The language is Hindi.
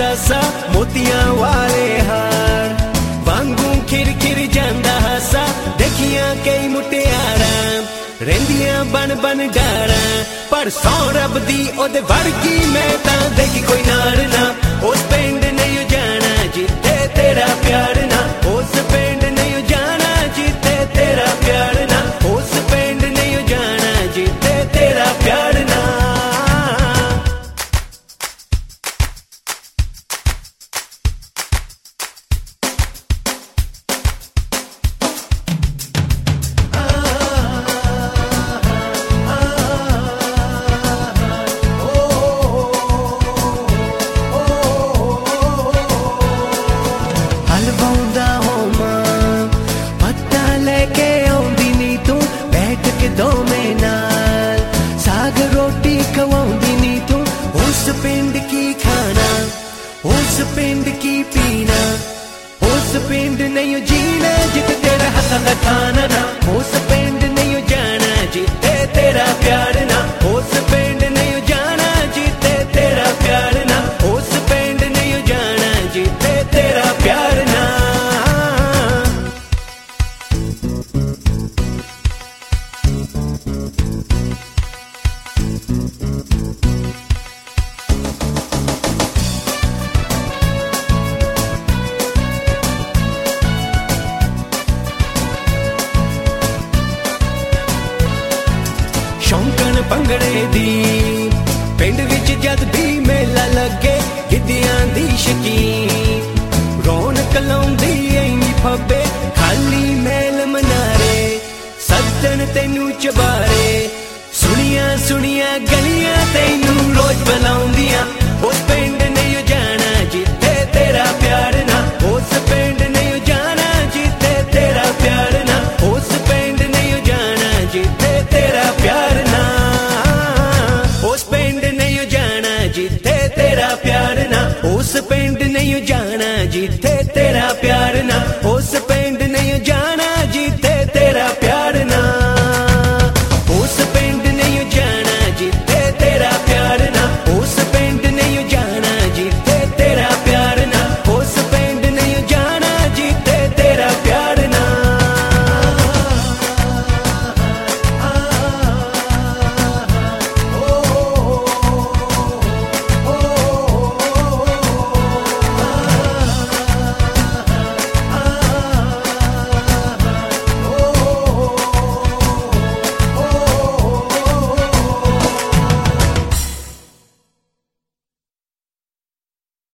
सा मोतियां वाले हार वांगू खिर खिर जांदा सा देखिया कई मुटियारा रेंदियां बन बन डारा पर सौ रब दी ओदे वर्गी मैं तां देखी कोई नार ना उस पिंड नहीं जाना जिथे तेरा प्यार ना उस पिंड नहीं जाना जिथे तेरा प्यार ना उस पिंड नहीं जाना जिथे तेरा प्यार ना दो में नाल साग रोटी खवाऊंदी नी तू उस पिंड की खाना उस पिंड की पीना उस पिंड नहीं जीना जिथे तेरा हथा दा खाना ना उस पिंड नहीं जाना जिथे तेरा प्यार ना उस पिंड नहीं जाना जिथे तेरा प्यार ना उस पिंड नहीं जाना जिथे तेरा प्यार ना शौकन भंगड़े दी पिंड विच जद भी मेला लगे गिद्धियां दी शकीन रौनक लाउंदी ऐनी फब्बे खाली मेल मनारे सद्दन तैनू चबारे सुनिया सुनिया गलियां तैनू रोज बुलाउंदियां उस पिंड नहीं जाना जिथे तेरा प्यार ना उस पिंड नहीं जाना जिथे तेरा प्यार ना उस पिंड नहीं जाना जिथे तेरा प्यार ना उस पिंड नहीं जाना जिथे तेरा प्यार ना उस पिंड नहीं जाना जिथे तेरा प्यार ना उस